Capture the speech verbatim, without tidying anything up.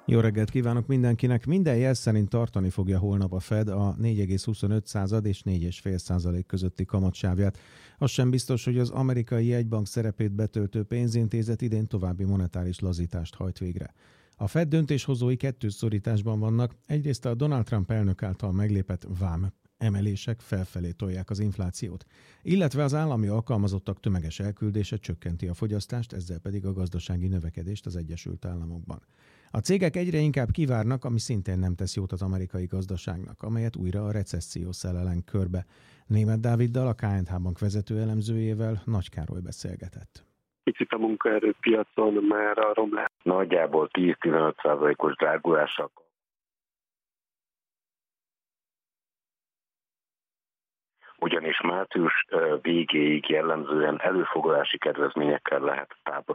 Jó reggelt kívánok mindenkinek! Minden jel szerint tartani fogja holnap a Fed a négy egész huszonöt század és négy egész öt százalék közötti kamatsávját. Az sem biztos, hogy az amerikai jegybank szerepét betöltő pénzintézet idén további monetáris lazítást hajt végre. A Fed döntéshozói kettős szorításban vannak, egyrészt a Donald Trump elnök által meglépett vám emelések felfelé tolják az inflációt, illetve az állami alkalmazottak tömeges elküldése csökkenti a fogyasztást, ezzel pedig a gazdasági növekedést az Egyesült Államokban. A cégek egyre inkább kivárnak, ami szintén nem tesz jót az amerikai gazdaságnak, amelyet újra a recesszió szellelen körbe. Németh Dáviddal, a ká és há Bank vezető elemzőjével Nagy Károly beszélgetett. Picit a munkaerőpiacon már a romlás. Nagyjából tíz-tizenöt százalékos drágulással. Ugyanis március végéig jellemzően előfoglalási kedvezményekkel lehet táborolni.